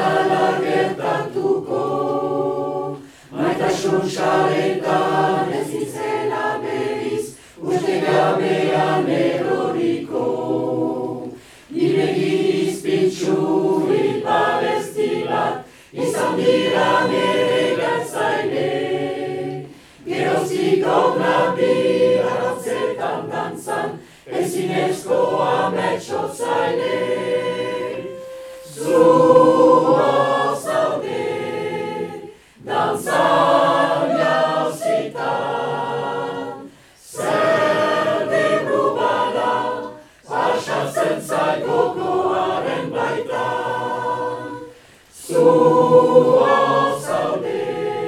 dala gertatuko. Maitasun saretan ez itzela berriz, uste gabean eroriko. Nire gizpitzurik babesti bat, izan dira nire gatzaile. Geroztik ognabir aratzetan dantzan, ezinezko ametso zaile. Zua zaude, dantzan jauzitan, zer debru bada, pasatzen zait gogoaren baitan. Zua zaude,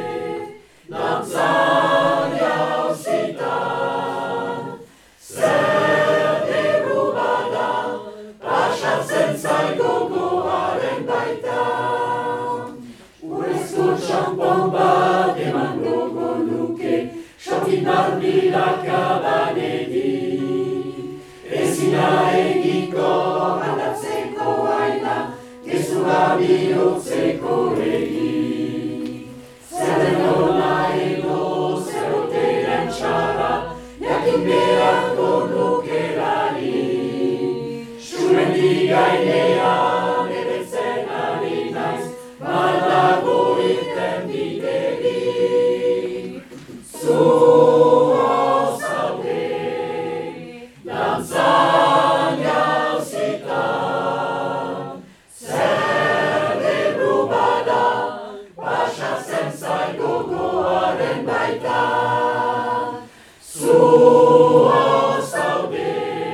dantzan jauzitan, zer debru bada, pasatzen zait gogoaren baitan. Urrezko txampon bat eman gogo nuke, sokin barbilak abanedi. Ezina egiko aldatzeko aina, gezua bihotzeko egi. Zerren hona edo zeroteren txara, jakin beharko nukerari. Sumendi gainean ebetzen ari naiz, badago irten bideri. Zua zaude, dantzan jauzitan, zer debru bada, pasatzen zait gogoaren baitan. Zua zaude,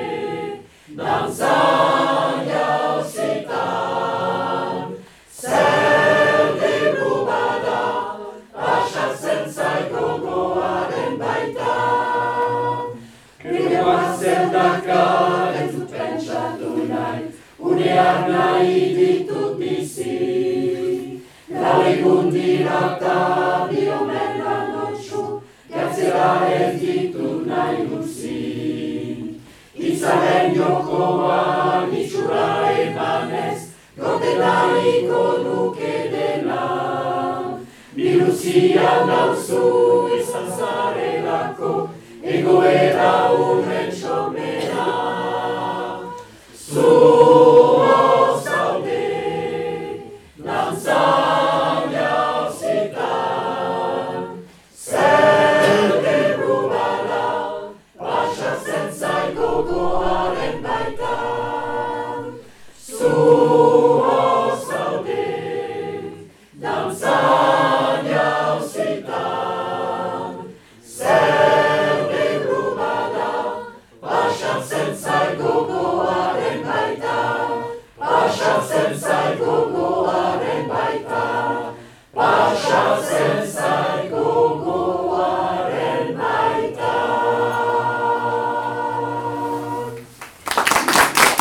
dantzan jauzitan, zer debru bada, pasatzen zait gogoaren baitan. Bideoak zer dakar ez dut pentsatu nahi, uneak nahi ditut bizi. Lau egun dira eta bi omen landotxu, jatzera ez ditut nahi guzi. Itzaren jokoan itxura emanez, goten nahiko nuke dela. Biluzian dauzu